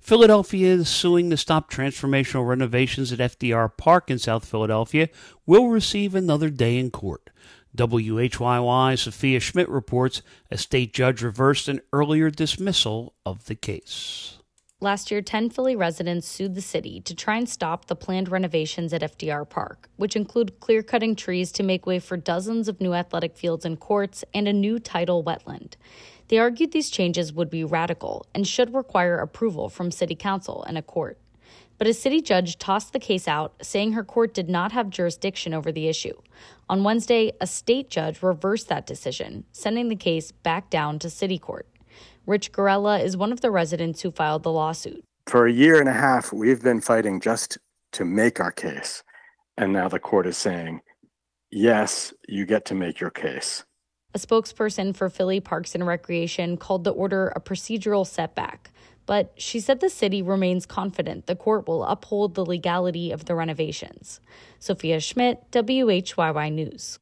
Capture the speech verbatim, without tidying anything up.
Philadelphia is suing to stop transformational renovations at F D R Park in South Philadelphia will receive another day in court. W H Y Y's Sophia Schmidt reports a state judge reversed an earlier dismissal of the case. Last year, ten Philly residents sued the city to try and stop the planned renovations at F D R Park, which include clear-cutting trees to make way for dozens of new athletic fields and courts and a new tidal wetland. They argued these changes would be radical and should require approval from city council and a court. But a city judge tossed the case out, saying her court did not have jurisdiction over the issue. On Wednesday, a state judge reversed that decision, sending the case back down to city court. Rich Garella is one of the residents who filed the lawsuit. For a year and a half, we've been fighting just to make our case. And now the court is saying, yes, you get to make your case. A spokesperson for Philly Parks and Recreation called the order a procedural setback, but she said the city remains confident the court will uphold the legality of the renovations. Sophia Schmidt, W H Y Y News.